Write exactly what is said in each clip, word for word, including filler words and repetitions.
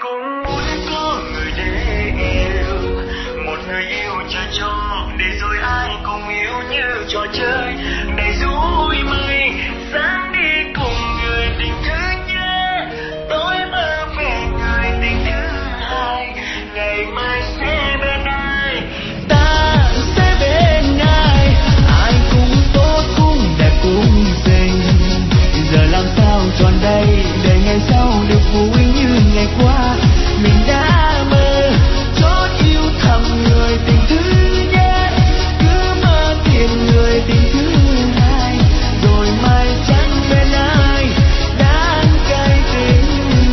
cũng muốn có người để yêu, một người yêu chờ cho để rồi ai cùng yêu như trò chơi đầy rủi mây. Sáng đi cùng người tình thứ nhất, tối mơ về người tình thứ hai. Ngày mai sẽ bên ai, ta sẽ bên ai. Ai cũng tốt cũng đẹp cũng xinh, giờ làm sao tròn đây để ngày sau được vui như ngày qua. Mình đã mơ chót yêu thầm người tình thứ nhất, cứ mơ tìm người tình thứ hai, rồi mai chẳng bên ai đáng cay tình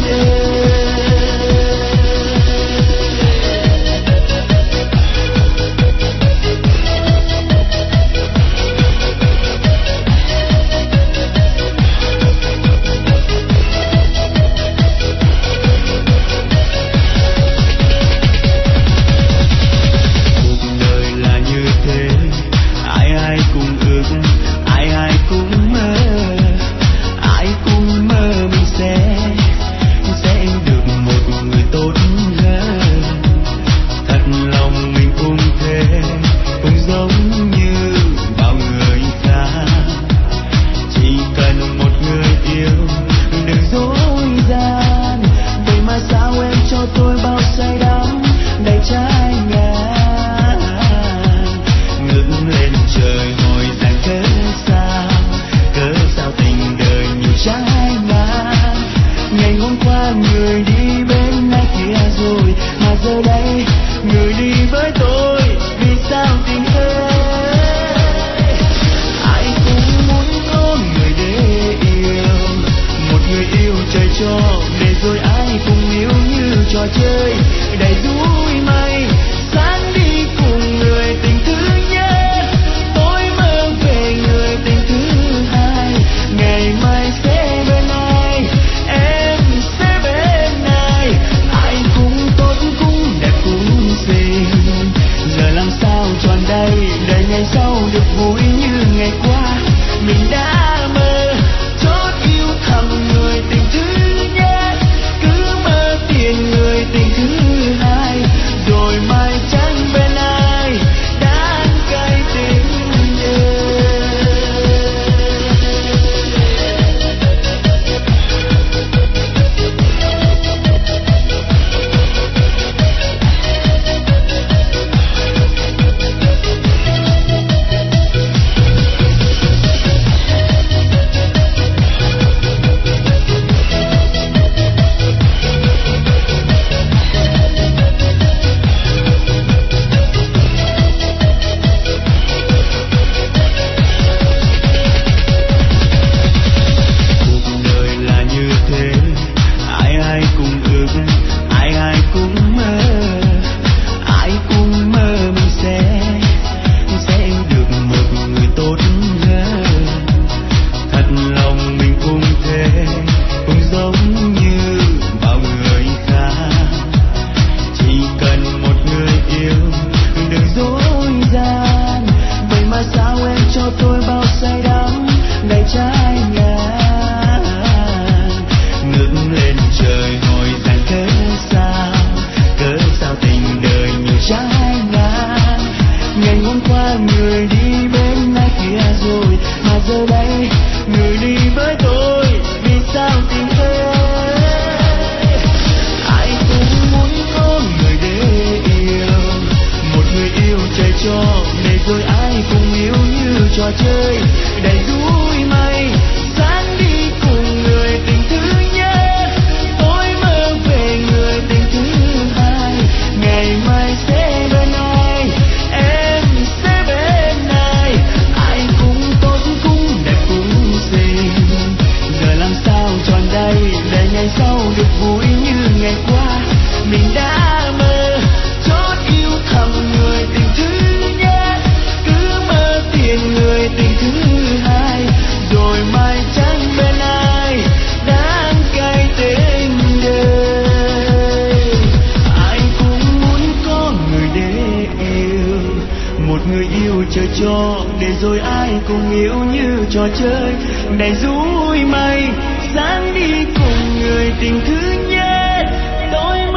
chờ cho để rồi ai cùng yêu như trò chơi đầy rủi mây. Sáng đi cùng người tình thứ nhất, tối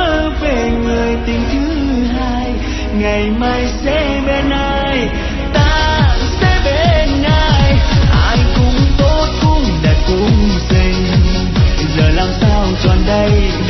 tôi sẽ bên ai, ta sẽ bên ai. Ai cũng tốt cũng đẹp cũng xinh, giờ làm sao tròn đây